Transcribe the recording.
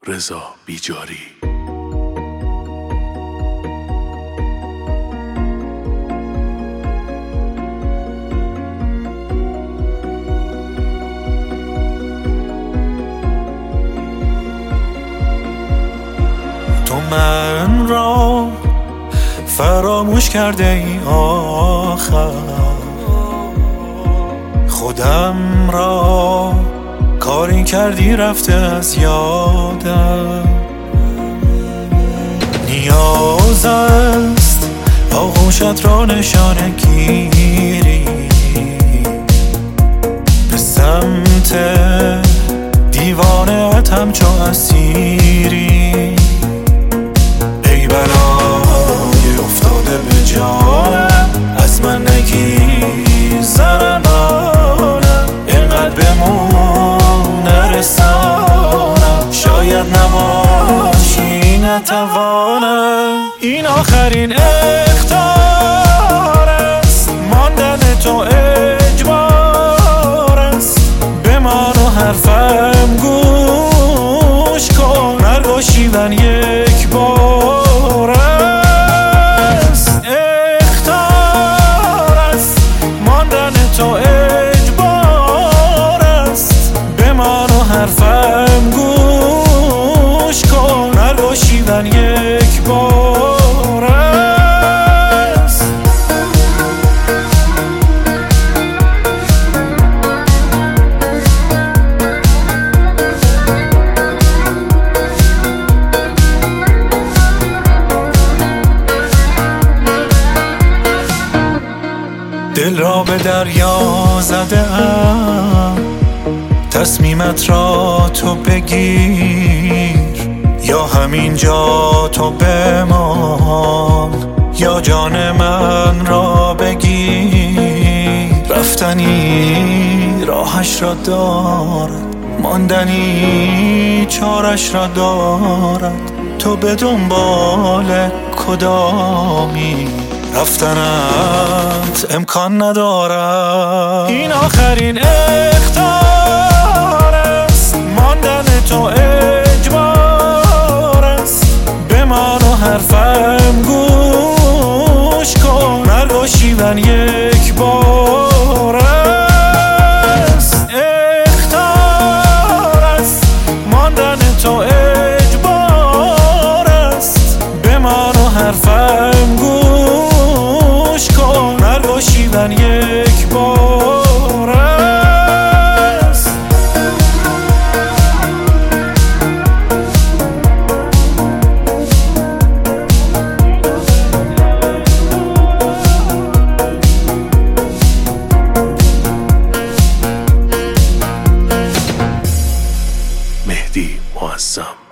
رضا بیجاری. تو من را فراموش کرده ای آخر، خودم را کاری کردی رفته از یادم. نیاز است آغوشت را نشانه گیری، به سمت دیوانه‌ات همچو اسیری. ای بلای افتاده به جانم، از من نگیرم آنم، اینقدر بمون نرسانم، شاید نباشی نتوانم. این آخرین اختار است، ماندن تو اجبار است، بمان و حرفم گوش کن، مرگ و شیون یک بار است. اختار است، ماندن تو اجبار است، بمان و حرفم گوش کن، مرگ و شیون یک بار است. دل را به دریا زده ام، تصمیمت را تو بگیر، یا همینجا تو بمان، یا جان من را بگیر. رفتنی راهش را دارد، ماندنی چارش را دارد، تو به دنبال کدامی؟ رفتنت امکان ندارد. این آخرین اختار است، ماندن تو اجبار است، بمان و حرفم گوش کن، مرگ و شیون یک بار است. اختار است، ماندن تو اجبار است، بمان و حرفم گوش کن، مرگ و شیون یک بار است. مهدی معظم.